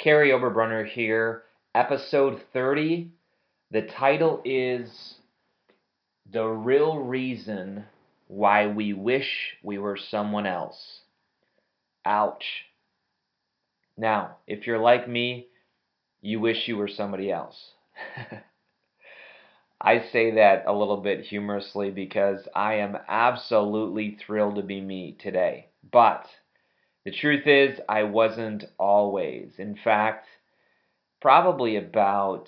Carrie Oberbrunner here, episode 30. The title is The Real Reason Why We Wish We Were Someone Else. Ouch. Now, if you're like me, you wish you were somebody else. I say that a little bit humorously because I am absolutely thrilled to be me today. But the truth is, I wasn't always. In fact, probably about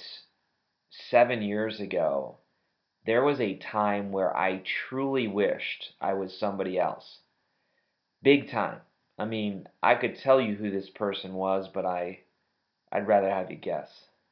7 years ago, there was a time where I truly wished I was somebody else. Big time. I mean, I could tell you who this person was, but I'd rather have you guess.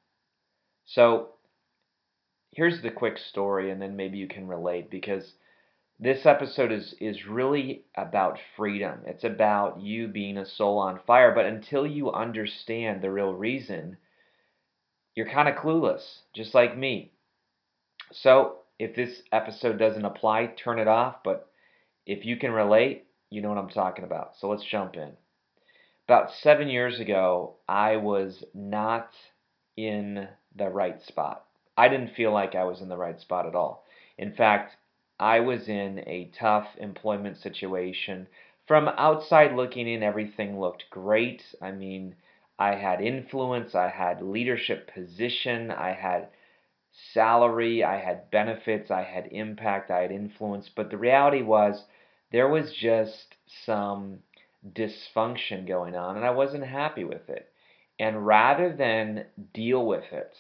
So, here's the quick story, and then maybe you can relate, because this episode is really about freedom. It's about you being a soul on fire, but until you understand the real reason, you're kind of clueless, just like me. So, if this episode doesn't apply, turn it off, but if you can relate, you know what I'm talking about. So let's jump in. About 7 years ago, I was not in the right spot. I didn't feel like I was in the right spot at all. In fact, I was in a tough employment situation. From outside looking in, everything looked great. I mean, I had influence, I had leadership position, I had salary, I had benefits, I had impact, I had influence. But the reality was there was just some dysfunction going on, and I wasn't happy with it. And rather than deal with it,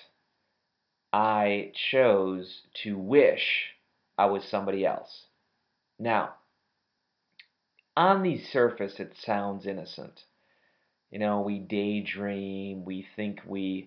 I chose to wish I was somebody else. Now, on the surface, it sounds innocent. You know, we daydream, we think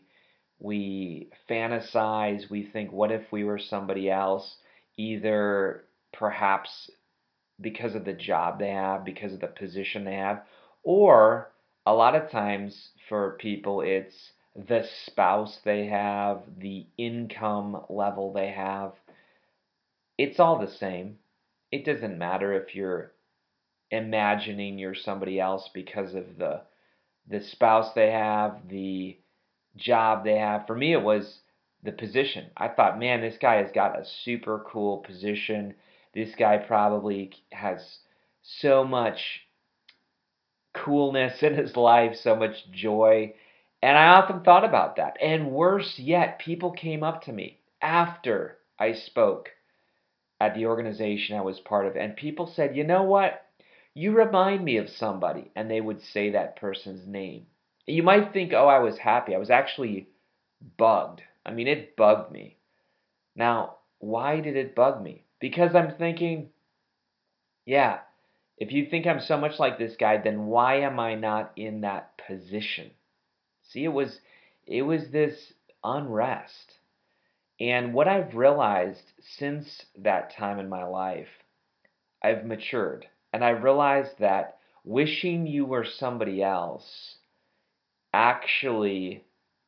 we fantasize, we think, what if we were somebody else? Either perhaps because of the job they have, because of the position they have, or a lot of times for people, it's the spouse they have, the income level they have. It's all the same. It doesn't matter if you're imagining you're somebody else because of the spouse they have, the job they have. For me, it was the position. I thought, man, this guy has got a super cool position. This guy probably has so much coolness in his life, so much joy. And I often thought about that. And worse yet, people came up to me after I spoke at the organization I was part of, and people said, you know what? You remind me of somebody. And they would say that person's name. You might think, oh, I was happy. I was actually bugged. I mean, it bugged me. Now, why did it bug me? Because I'm thinking, yeah, if you think I'm so much like this guy, then why am I not in that position? See, it was this unrest. And what I've realized since that time in my life, I've matured. And I realized that wishing you were somebody else actually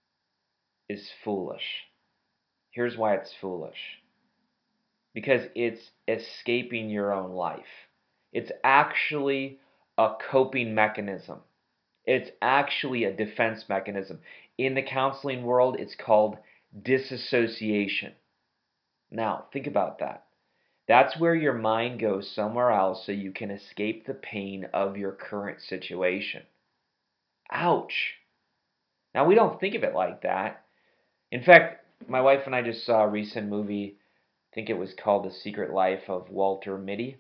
is foolish. Here's why it's foolish. Because it's escaping your own life. It's actually a coping mechanism. It's actually a defense mechanism. In the counseling world, it's called disassociation. Now, think about that. That's where your mind goes somewhere else so you can escape the pain of your current situation. Ouch. Now, we don't think of it like that. In fact, my wife and I just saw a recent movie. I think it was called The Secret Life of Walter Mitty,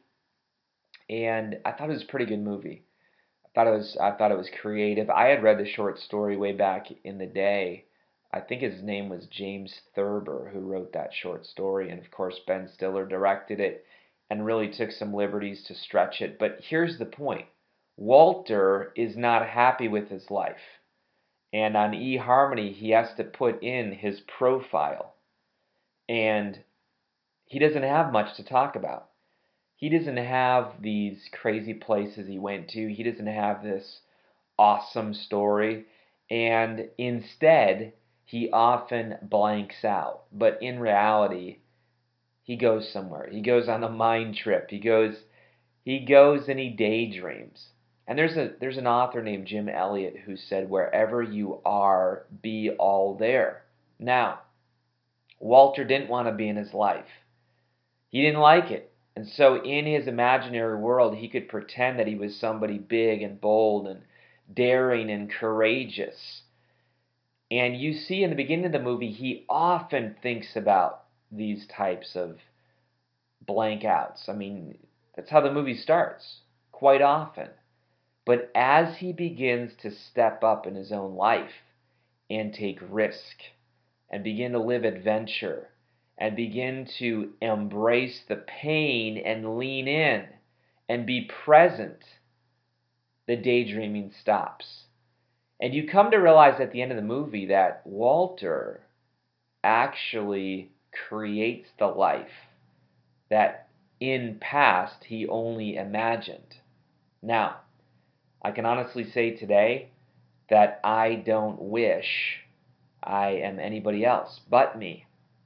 and I thought it was a pretty good movie. I thought it was creative. I had read the short story way back in the day. I think his name was James Thurber who wrote that short story, and of course Ben Stiller directed it and really took some liberties to stretch it. But here's the point. Walter is not happy with his life. And on eHarmony, he has to put in his profile. And he doesn't have much to talk about. He doesn't have these crazy places he went to. He doesn't have this awesome story. And instead, he often blanks out. But in reality, he goes somewhere. He goes on a mind trip. He goes and he daydreams. And there's an author named Jim Elliot who said, "Wherever you are, be all there." Now, Walter didn't want to be in his life. He didn't like it. And so in his imaginary world, he could pretend that he was somebody big and bold and daring and courageous. And you see in the beginning of the movie, he often thinks about these types of blank outs. I mean, that's how the movie starts, quite often. But as he begins to step up in his own life and take risk and begin to live adventure and begin to embrace the pain and lean in and be present, the daydreaming stops. And you come to realize at the end of the movie that Walter actually creates the life that in past he only imagined. Now, I can honestly say today that I don't wish I am anybody else but me.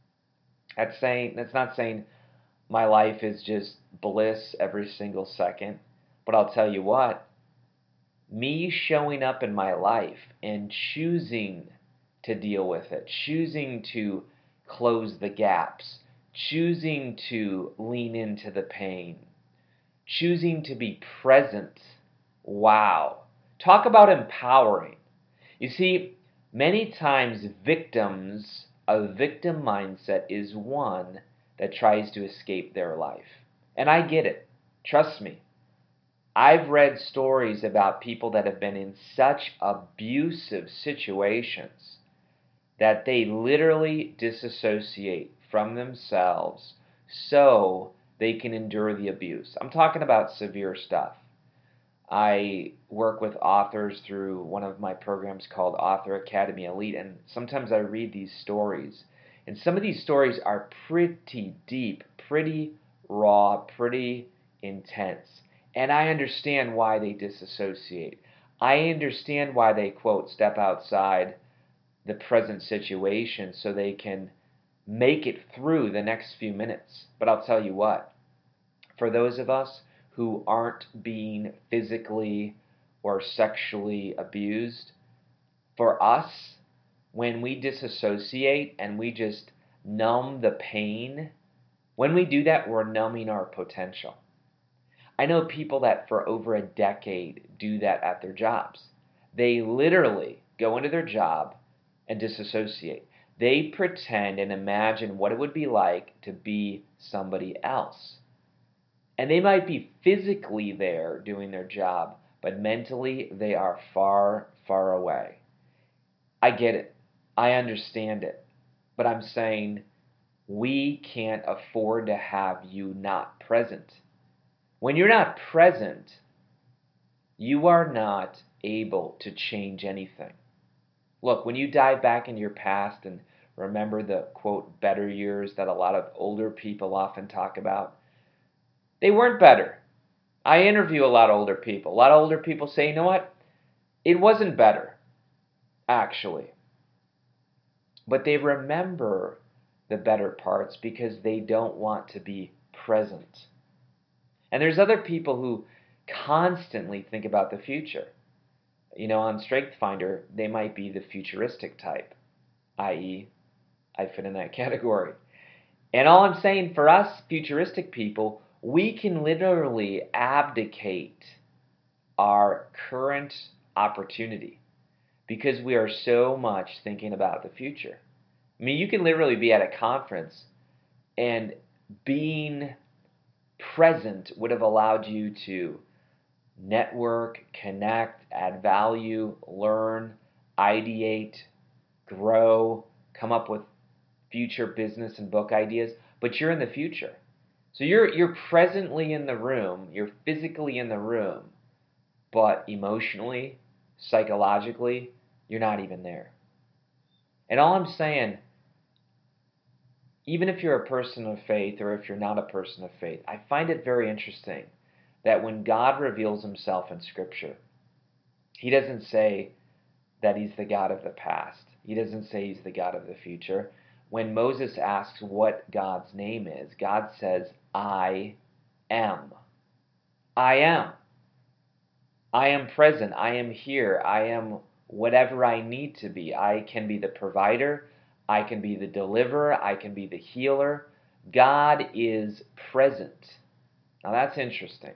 That's not saying my life is just bliss every single second, but I'll tell you what, me showing up in my life and choosing to deal with it, choosing to close the gaps, choosing to lean into the pain, choosing to be present. Wow. Talk about empowering. You see, many times a victim mindset is one that tries to escape their life. And I get it. Trust me. I've read stories about people that have been in such abusive situations that they literally disassociate from themselves so they can endure the abuse. I'm talking about severe stuff. I work with authors through one of my programs called Author Academy Elite, and sometimes I read these stories. And some of these stories are pretty deep, pretty raw, pretty intense. And I understand why they disassociate. I understand why they, quote, step outside the present situation so they can make it through the next few minutes. But I'll tell you what, for those of us who aren't being physically or sexually abused, for us, when we disassociate and we just numb the pain, when we do that, we're numbing our potential. I know people that for over a decade do that at their jobs. They literally go into their job and disassociate. They pretend and imagine what it would be like to be somebody else. And they might be physically there doing their job, but mentally they are far, far away. I get it. I understand it. But I'm saying we can't afford to have you not present. When you're not present, you are not able to change anything. Look, when you dive back into your past and remember the, quote, better years that a lot of older people often talk about, they weren't better. I interview a lot of older people. A lot of older people say, you know what? It wasn't better, actually. But they remember the better parts because they don't want to be present. And there's other people who constantly think about the future. You know, on StrengthsFinder, they might be the futuristic type, i.e., I fit in that category. And all I'm saying, for us futuristic people, we can literally abdicate our current opportunity because we are so much thinking about the future. I mean, you can literally be at a conference and being present would have allowed you to network, connect, add value, learn, ideate, grow, come up with future business and book ideas, but you're in the future. So you're presently in the room, you're physically in the room, but emotionally, psychologically, you're not even there. And all I'm saying, even if you're a person of faith or if you're not a person of faith, I find it very interesting that when God reveals himself in Scripture, he doesn't say that he's the God of the past. He doesn't say he's the God of the future. When Moses asks what God's name is, God says, I am. I am. I am present. I am here. I am whatever I need to be. I can be the provider. I can be the deliverer. I can be the healer. God is present. Now that's interesting.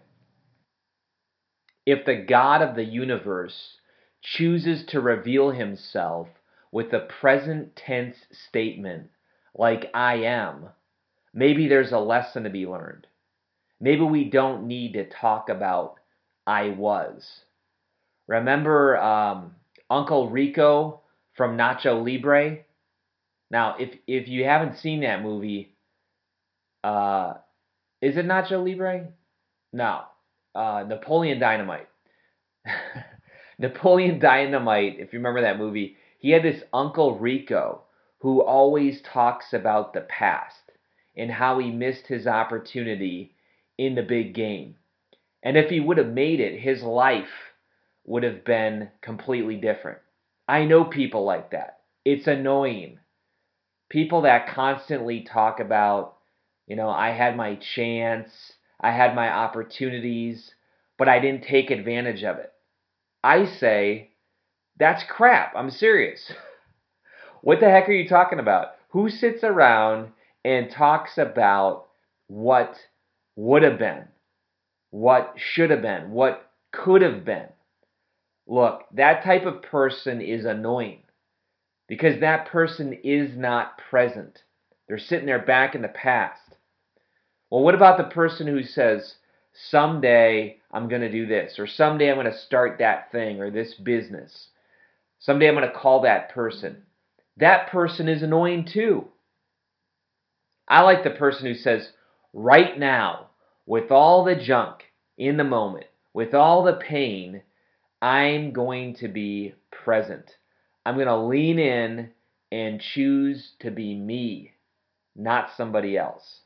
If the God of the universe chooses to reveal himself with a present tense statement like I am, maybe there's a lesson to be learned. Maybe we don't need to talk about I was. Remember Uncle Rico from Nacho Libre? Now, if you haven't seen that movie, uh, is it Nacho Libre? No, Napoleon Dynamite. Napoleon Dynamite, if you remember that movie, he had this Uncle Rico who always talks about the past and how he missed his opportunity in the big game. And if he would have made it, his life would have been completely different. I know people like that. It's annoying. People that constantly talk about, I had my chance, I had my opportunities, but I didn't take advantage of it. I say, that's crap. I'm serious. What the heck are you talking about? Who sits around and talks about what would have been, what should have been, what could have been? Look, that type of person is annoying because that person is not present. They're sitting there back in the past. Well, what about the person who says, someday I'm going to do this, or someday I'm going to start that thing or this business? Someday I'm going to call that person. That person is annoying too. I like the person who says, right now, with all the junk in the moment, with all the pain, I'm going to be present. I'm going to lean in and choose to be me, not somebody else.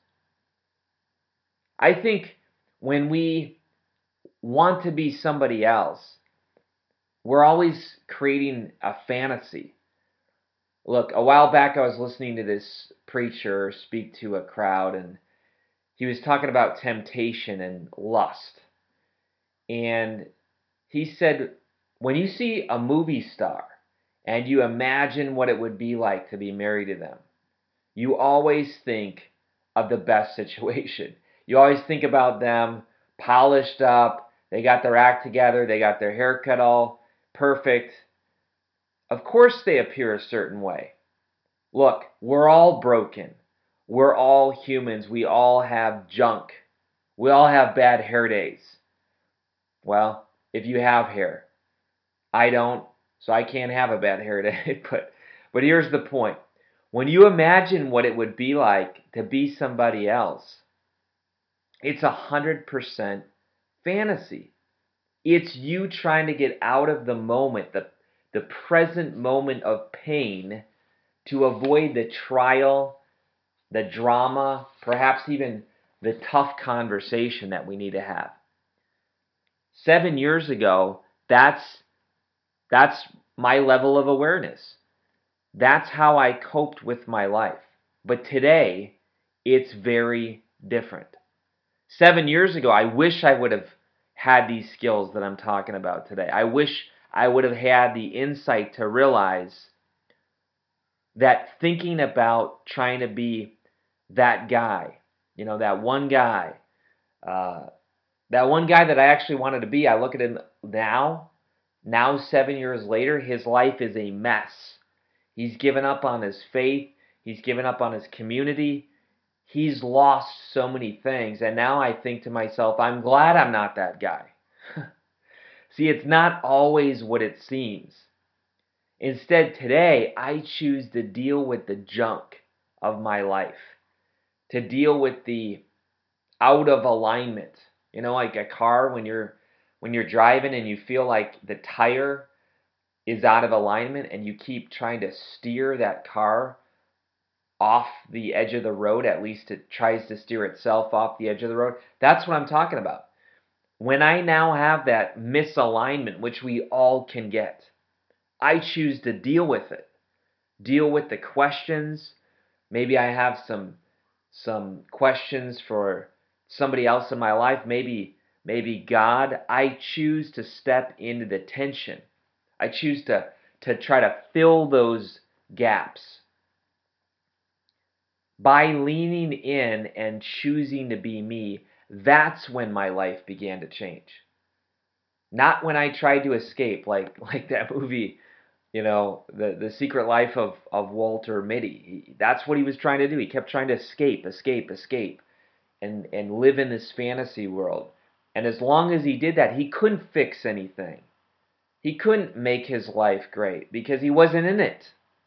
I think when we want to be somebody else, we're always creating a fantasy. Look, a while back I was listening to this preacher speak to a crowd, and he was talking about temptation and lust. And he said, when you see a movie star and you imagine what it would be like to be married to them, you always think of the best situation. You always think about them polished up, they got their act together, they got their haircut all perfect. Of course they appear a certain way. Look, we're all broken. We're all humans. We all have junk. We all have bad hair days. Well, if you have hair, I don't, so I can't have a bad hair day. But here's the point. When you imagine what it would be like to be somebody else, it's 100% fantasy. It's you trying to get out of the moment, the present moment of pain, to avoid the trial, the drama, perhaps even the tough conversation that we need to have. 7 years ago, that's my level of awareness. That's how I coped with my life. But today, it's very different. 7 years ago, I wish I would have had these skills that I'm talking about today. I wish I would have had the insight to realize that thinking about trying to be that guy, that one guy, uh, that one guy that I actually wanted to be, I look at him now 7 years later, his life is a mess. He's given up on his faith. He's given up on his community. He's lost so many things. And now I think to myself, I'm glad I'm not that guy. See, it's not always what it seems. Instead, today, I choose to deal with the junk of my life, to deal with the out of alignment. Like a car when you're driving and you feel like the tire is out of alignment and you keep trying to steer that car off the edge of the road, at least it tries to steer itself off the edge of the road. That's what I'm talking about. When I now have that misalignment, which we all can get, I choose to deal with it. Deal with the questions. Maybe I have some questions for somebody else in my life. Maybe maybe God, I choose to step into the tension. I choose to try to fill those gaps. By leaning in and choosing to be me, that's when my life began to change. Not when I tried to escape, like that movie, the Secret Life of Walter Mitty. That's what he was trying to do. He kept trying to escape, and live in this fantasy world. And as long as he did that, he couldn't fix anything. He couldn't make his life great because he wasn't in it.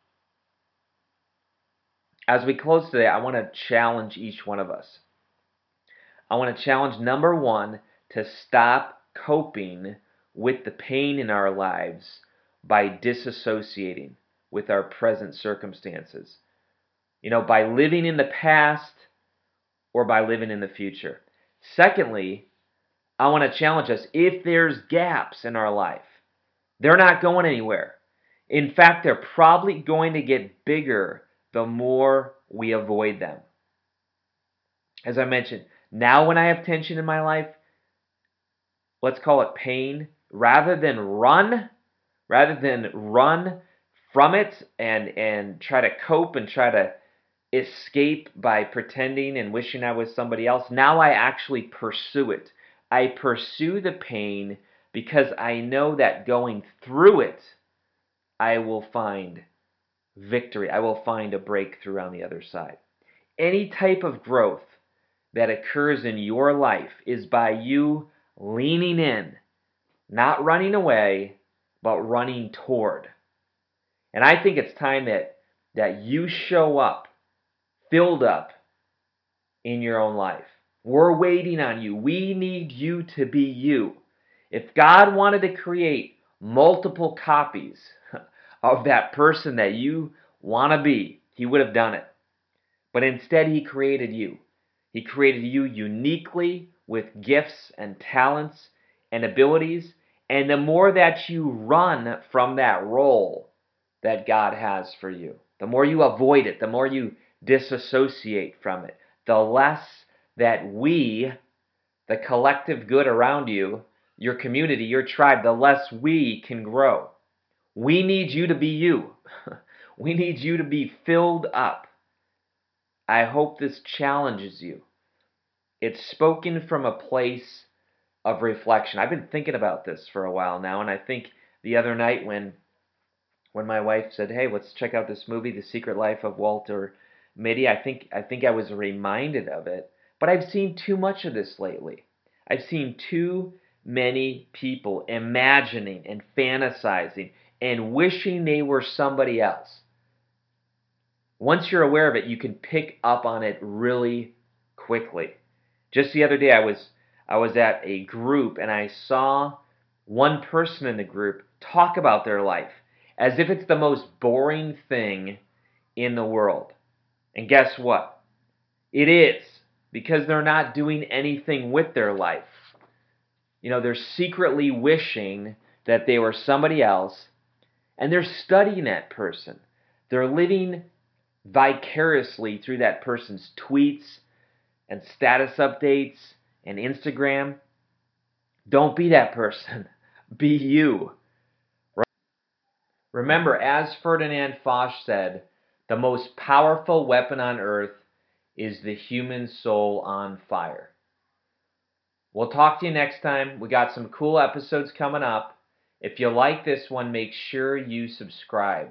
As we close today, I want to challenge each one of us. I want to challenge number one to stop coping with the pain in our lives by disassociating with our present circumstances. By living in the past or by living in the future. Secondly, I want to challenge us, if there's gaps in our life, they're not going anywhere. In fact, they're probably going to get bigger the more we avoid them. As I mentioned, now when I have tension in my life, let's call it pain, rather than run from it and try to cope and try to escape by pretending and wishing I was somebody else, now I actually pursue it. I pursue the pain because I know that going through it, I will find victory. I will find a breakthrough on the other side. Any type of growth that occurs in your life is by you leaning in, not running away, but running toward. And I think it's time that you show up, filled up in your own life. We're waiting on you. We need you to be you. If God wanted to create multiple copies of that person that you want to be, He would have done it. But instead, He created you. He created you uniquely with gifts and talents and abilities. And the more that you run from that role that God has for you, the more you avoid it, the more you disassociate from it, the less that we, the collective good around you, your community, your tribe, the less we can grow. We need you to be you. We need you to be filled up. I hope this challenges you. It's spoken from a place of reflection. I've been thinking about this for a while now, and I think the other night when my wife said, "Hey, let's check out this movie, The Secret Life of Walter Mitty," I think I was reminded of it. But I've seen too much of this lately. I've seen too many people imagining and fantasizing and wishing they were somebody else. Once you're aware of it, you can pick up on it really quickly. Just the other day, I was at a group and I saw one person in the group talk about their life as if it's the most boring thing in the world. And guess what? It is, because they're not doing anything with their life. They're secretly wishing that they were somebody else, and they're studying that person. They're living vicariously through that person's tweets and status updates and Instagram. Don't be that person. Be you. Remember, as Ferdinand Foch said, the most powerful weapon on earth is the human soul on fire. We'll talk to you next time. We got some cool episodes coming up. If you like this one, make sure you subscribe.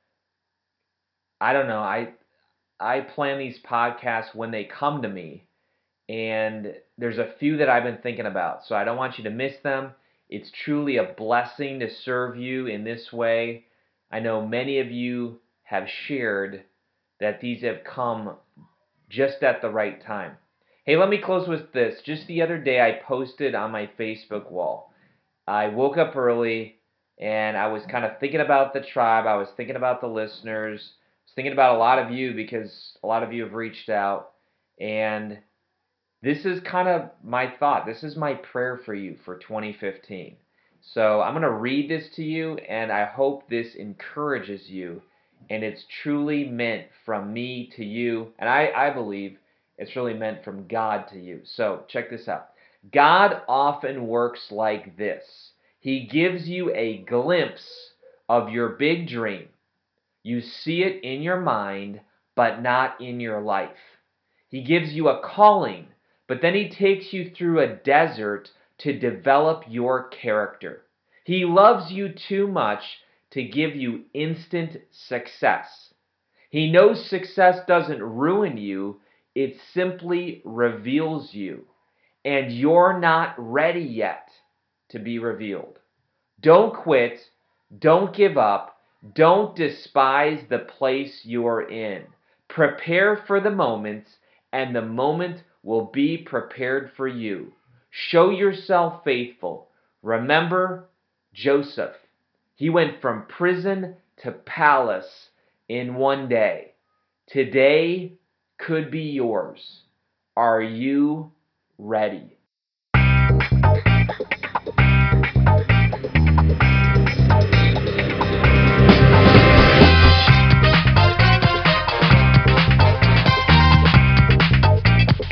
I don't know. I plan these podcasts when they come to me, and there's a few that I've been thinking about, so I don't want you to miss them. It's truly a blessing to serve you in this way. I know many of you have shared that these have come just at the right time. Hey, let me close with this. Just the other day, I posted on my Facebook wall. I woke up early, and I was kind of thinking about the tribe. I was thinking about the listeners. I was thinking about a lot of you because a lot of you have reached out. And this is kind of my thought. This is my prayer for you for 2015. So I'm going to read this to you, and I hope this encourages you. And it's truly meant from me to you. And I believe it's really meant from God to you. So check this out. God often works like this. He gives you a glimpse of your big dream. You see it in your mind, but not in your life. He gives you a calling, but then he takes you through a desert to develop your character. He loves you too much to give you instant success. He knows success doesn't ruin you, it simply reveals you. And you're not ready yet to be revealed. Don't quit. Don't give up. Don't despise the place you're in. Prepare for the moment, and the moment will be prepared for you. Show yourself faithful. Remember Joseph. He went from prison to palace in one day. Today could be yours. Are you ready?